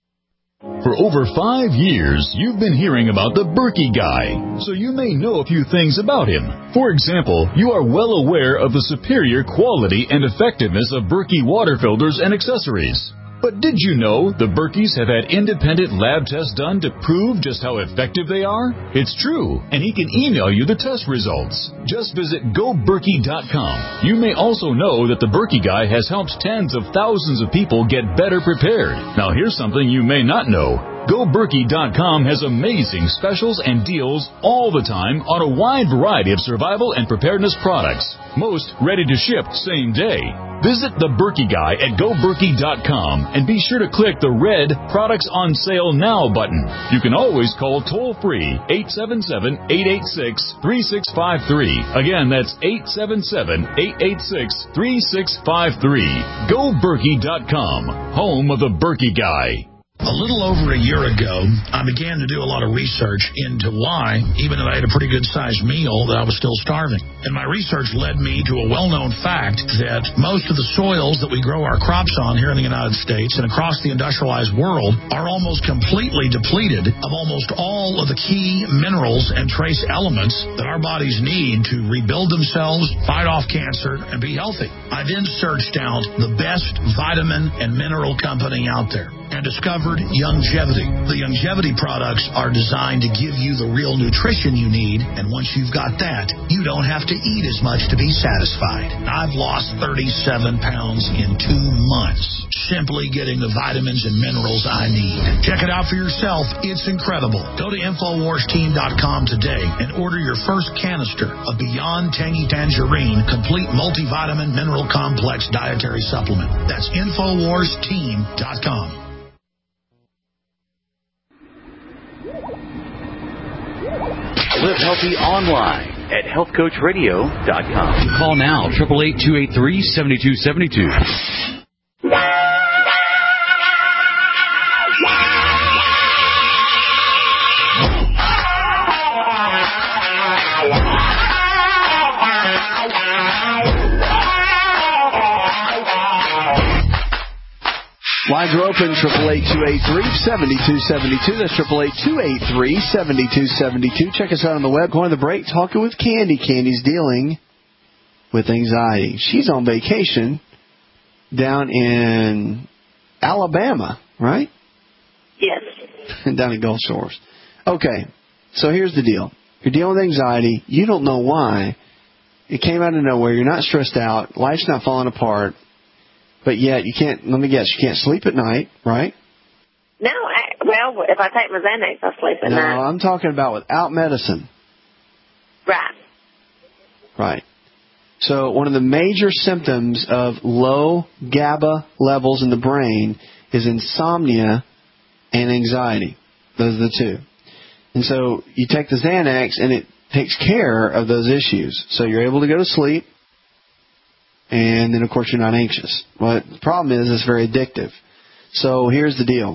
For over five years, you've been hearing about the Berkey Guy, so you may know a few things about him. For example, you are well aware of the superior quality and effectiveness of Berkey water filters and accessories. But did you know the Berkeys have had independent lab tests done to prove just how effective they are? It's true, and he can email you the test results. Just visit go berkey dot com. You may also know that the Berkey Guy has helped tens of thousands of people get better prepared. Now here's something you may not know. go berkey dot com has amazing specials and deals all the time on a wide variety of survival and preparedness products. Most ready to ship same day. Visit the Berkey Guy at go berkey dot com and be sure to click the red Products on Sale Now button. You can always call toll-free eight seven seven, eight eight six, three six five three. Again, that's eight seven seven, eight eight six, three six five three. go berkey dot com, home of the Berkey Guy. A little over a year ago, I began to do a lot of research into why, even though I had a pretty good-sized meal, that I was still starving. And my research led me to a well-known fact that most of the soils that we grow our crops on here in the United States and across the industrialized world are almost completely depleted of almost all of the key minerals and trace elements that our bodies need to rebuild themselves, fight off cancer, and be healthy. I then searched out the best vitamin and mineral company out there. And and discovered Youngevity. The Youngevity products are designed to give you the real nutrition you need, and once you've got that, you don't have to eat as much to be satisfied. I've lost thirty-seven pounds in two months, simply getting the vitamins and minerals I need. Check it out for yourself. It's incredible. Go to Infowars Team dot com today and order your first canister of Beyond Tangy Tangerine Complete Multivitamin Mineral Complex Dietary Supplement. That's Infowars Team dot com. Live healthy online at health coach radio dot com. Call now, eight eight eight, two eight three, seven two seven two. Lines are open, eight eight eight, two eight three, seven two seven two. That's eight eight eight, two eight three, seven two seven two. Check us out on the web. Going to the break, talking with Candy. Candy's dealing with anxiety. She's on vacation down in Alabama, right? Yes. Down in Gulf Shores. Okay, so here's the deal. You're dealing with anxiety. You don't know why. It came out of nowhere. You're not stressed out. Life's not falling apart. But yet, you can't, let me guess, you can't sleep at night, right? No, I, well, if I take my Xanax, I sleep at no, night. No, I'm talking about without medicine. Right. Right. So one of the major symptoms of low GABA levels in the brain is insomnia and anxiety. Those are the two. And so you take the Xanax, and it takes care of those issues. So you're able to go to sleep. And then, of course, you're not anxious. Well, the problem is it's very addictive. So here's the deal.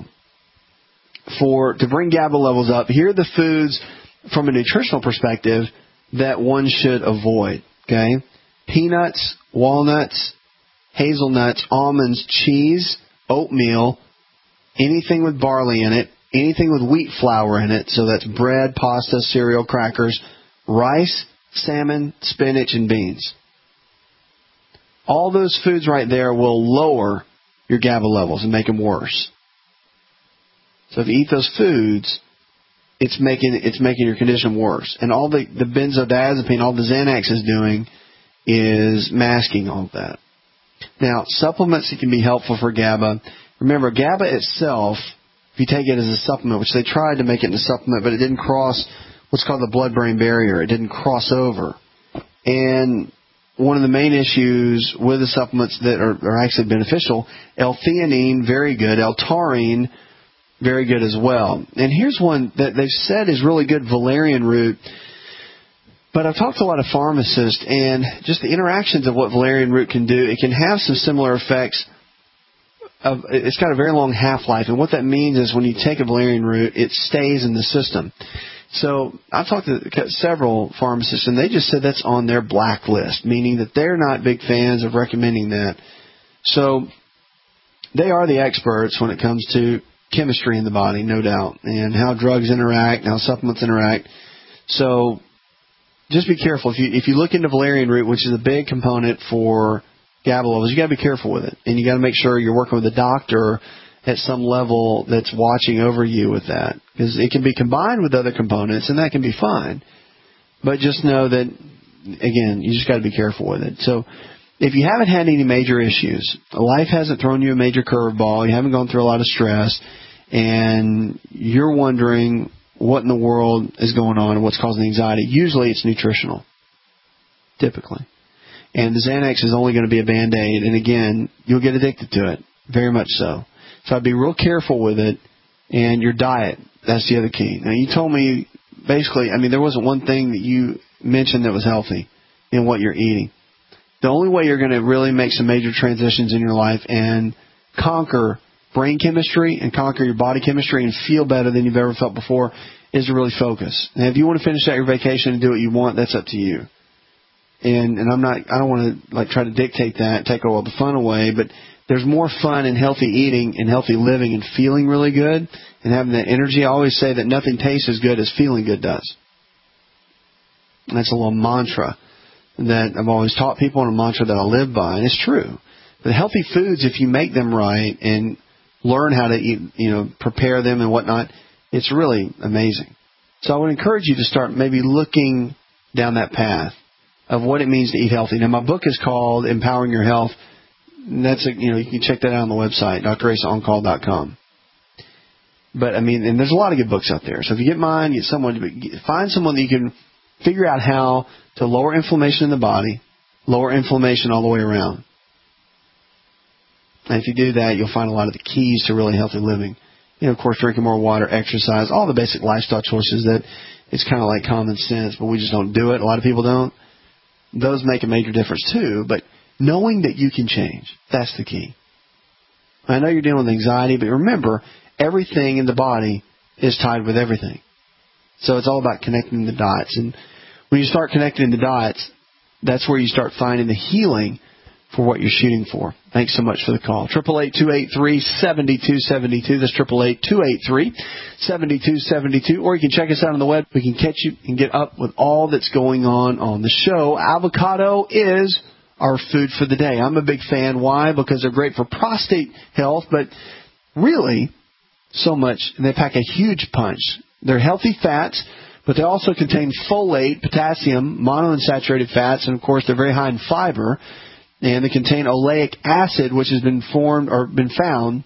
For to bring GABA levels up, here are the foods from a nutritional perspective that one should avoid. Okay, peanuts, walnuts, hazelnuts, almonds, cheese, oatmeal, anything with barley in it, anything with wheat flour in it. So that's bread, pasta, cereal, crackers, rice, salmon, spinach, and beans. All those foods right there will lower your GABA levels and make them worse. So if you eat those foods, it's making it's making your condition worse. And all the, the benzodiazepine, all the Xanax is doing is masking all of that. Now, supplements that can be helpful for GABA. Remember, GABA itself, if you take it as a supplement, which they tried to make it into a supplement, but it didn't cross what's called the blood-brain barrier. It didn't cross over. And one of the main issues with the supplements that are, are actually beneficial, L-theanine, very good. L-taurine, very good as well. And here's one that they've said is really good, valerian root. But I've talked to a lot of pharmacists, and just the interactions of what valerian root can do, it can have some similar effects. Of, it's got a very long half-life, and what that means is when you take a valerian root, it stays in the system. So I've talked to several pharmacists, and they just said that's on their blacklist, meaning that they're not big fans of recommending that. So they are the experts when it comes to chemistry in the body, no doubt, and how drugs interact, how supplements interact. So just be careful. If you if you look into valerian root, which is a big component for GABA levels, you got to be careful with it, and you got to make sure you're working with a doctor at some level that's watching over you with that. Because it can be combined with other components, and that can be fine. But just know that, again, you just got to be careful with it. So if you haven't had any major issues, life hasn't thrown you a major curveball, you haven't gone through a lot of stress, and you're wondering what in the world is going on and what's causing anxiety, usually it's nutritional, typically. And the Xanax is only going to be a Band-Aid, and again, you'll get addicted to it, very much so. So I'd be real careful with it. And your diet, that's the other key. Now, you told me, basically, I mean, there wasn't one thing that you mentioned that was healthy in what you're eating. The only way you're going to really make some major transitions in your life and conquer brain chemistry and conquer your body chemistry and feel better than you've ever felt before is to really focus. And if you want to finish out your vacation and do what you want, that's up to you. And and I'm not, I don't want to like try to dictate that, take all the fun away, but there's more fun in healthy eating and healthy living and feeling really good and having that energy. I always say that nothing tastes as good as feeling good does. And that's a little mantra that I've always taught people, and a mantra that I live by, and it's true. The healthy foods, if you make them right and learn how to eat, you know, prepare them and whatnot. It's really amazing. So I would encourage you to start maybe looking down that path of what it means to eat healthy. Now, my book is called Empowering Your Health. That's a, you know, you can check that out on the website, D R Asa On Call dot com. But I mean, and there's a lot of good books out there. So if you get mine, get someone, find someone that you can figure out how to lower inflammation in the body, lower inflammation all the way around. And if you do that, you'll find a lot of the keys to really healthy living. You know, of course, drinking more water, exercise, all the basic lifestyle choices that it's kind of like common sense, but we just don't do it. A lot of people don't. Those make a major difference too, but knowing that you can change, that's the key. I know you're dealing with anxiety, but remember, everything in the body is tied with everything. So it's all about connecting the dots. And when you start connecting the dots, that's where you start finding the healing for what you're shooting for. Thanks so much for the call. eight eight eight, two eight three, seven two seven two. That's eight eight eight, two eight three, seven two seven two. Or you can check us out on the web. We can catch you and get up with all that's going on on the show. Avocado is our food for the day. I'm a big fan. Why? Because they're great for prostate health, but really so much. And they pack a huge punch. They're healthy fats, but they also contain folate, potassium, monounsaturated fats, and, of course, they're very high in fiber. And they contain oleic acid, which has been formed or been found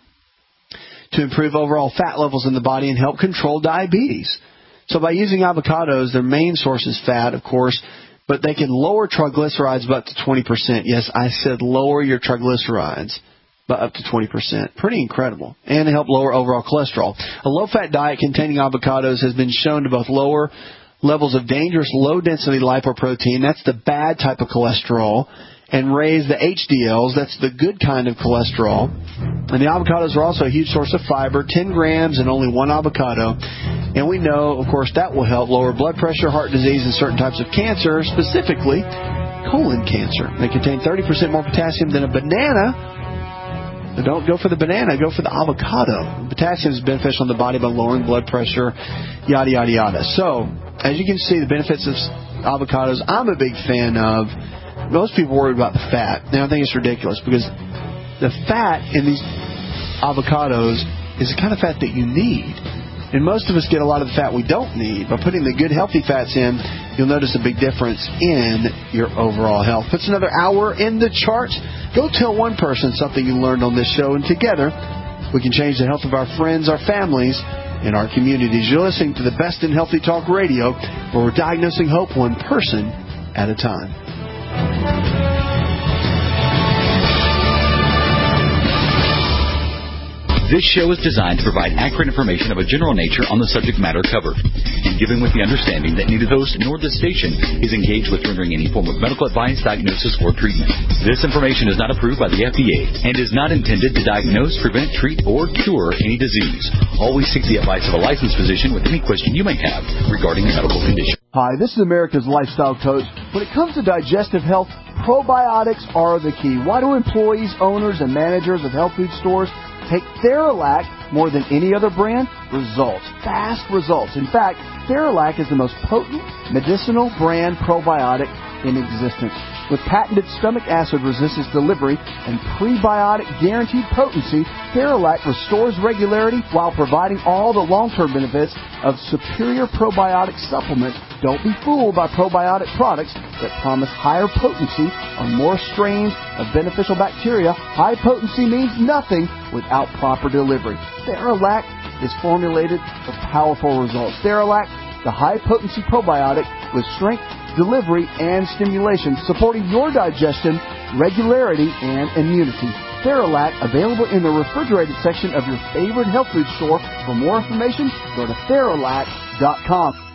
to improve overall fat levels in the body and help control diabetes. So by using avocados, their main source is fat, of course, but they can lower triglycerides by up to twenty percent. Yes, I said lower your triglycerides by up to twenty percent. Pretty incredible. And they help lower overall cholesterol. A low-fat diet containing avocados has been shown to both lower levels of dangerous low-density lipoprotein, that's the bad type of cholesterol, and raise the H D Ls, that's the good kind of cholesterol. And the avocados are also a huge source of fiber, ten grams and only one avocado. And we know, of course, that will help lower blood pressure, heart disease, and certain types of cancer, specifically colon cancer. They contain thirty percent more potassium than a banana. But don't go for the banana, go for the avocado. Potassium is beneficial in the body by lowering blood pressure, yada, yada, yada. So, as you can see, the benefits of avocados, I'm a big fan of. Most people worry about the fat. Now, I think it's ridiculous because the fat in these avocados is the kind of fat that you need. And most of us get a lot of the fat we don't need. By putting the good, healthy fats in, you'll notice a big difference in your overall health. Puts another hour in the charts. Go tell one person something you learned on this show, and together we can change the health of our friends, our families, and our communities. You're listening to the best in Healthy Talk Radio, where we're diagnosing hope one person at a time. This show is designed to provide accurate information of a general nature on the subject matter covered, and given with the understanding that neither host nor this station is engaged with rendering any form of medical advice, diagnosis, or treatment. This information is not approved by the F D A and is not intended to diagnose, prevent, treat, or cure any disease. Always seek the advice of a licensed physician with any question you may have regarding a medical condition. Hi, this is America's Lifestyle Coach. When it comes to digestive health, probiotics are the key. Why do employees, owners, and managers of health food stores take Theralac more than any other brand? Results. Fast results. In fact, Theralac is the most potent medicinal brand probiotic in existence. With patented stomach acid resistance delivery and prebiotic guaranteed potency, Theralac restores regularity while providing all the long-term benefits of superior probiotic supplements. Don't be fooled by probiotic products that promise higher potency on more strains of beneficial bacteria. High potency means nothing without proper delivery. Theralac is formulated for powerful results. Theralac, the high-potency probiotic with strength, delivery, and stimulation, supporting your digestion, regularity, and immunity. Theralac, available in the refrigerated section of your favorite health food store. For more information, go to Theralac dot com.